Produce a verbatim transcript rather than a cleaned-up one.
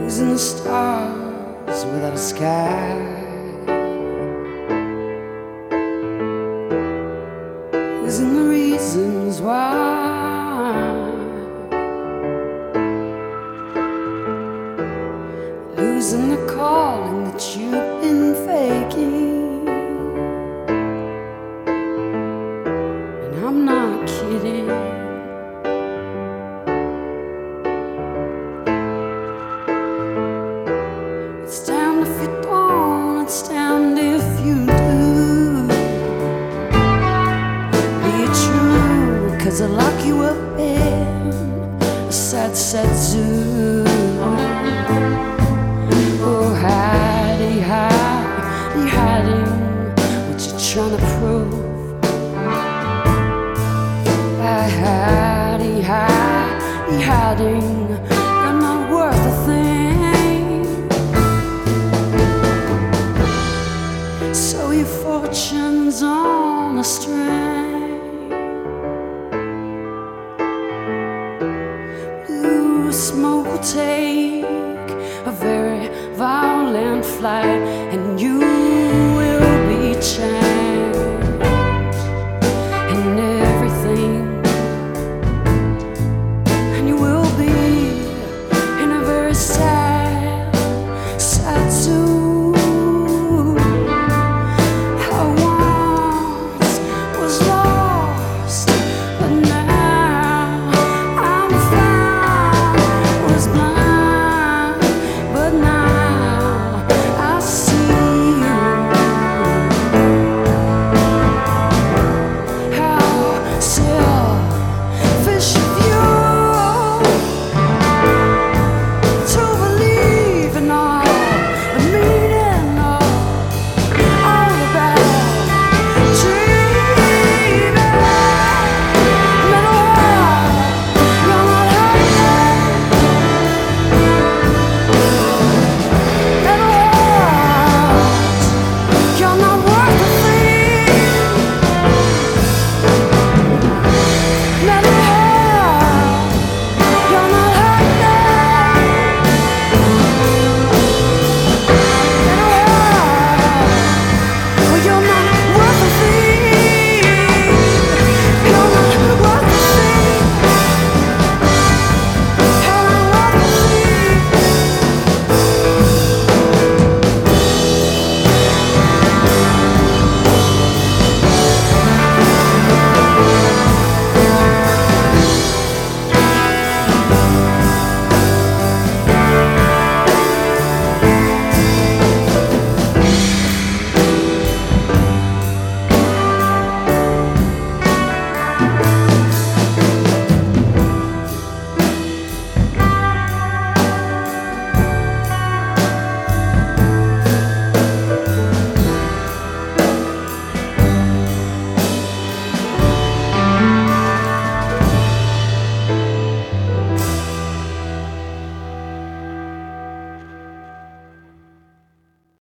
losing the stars without a sky, losing the reasons why, losing the calling that you've been faking. And I'm not kidding. It's damned if you don't, it's damned if you do. Be it true, 'cause I lock you up in a sad, sad zoo. Oh, hidey, hidey, hiding what you trying to prove. Hidey, hidey, hiding you're not worth a thing. So your fortune's on a string. Blue smoke will take a very violent flight, and you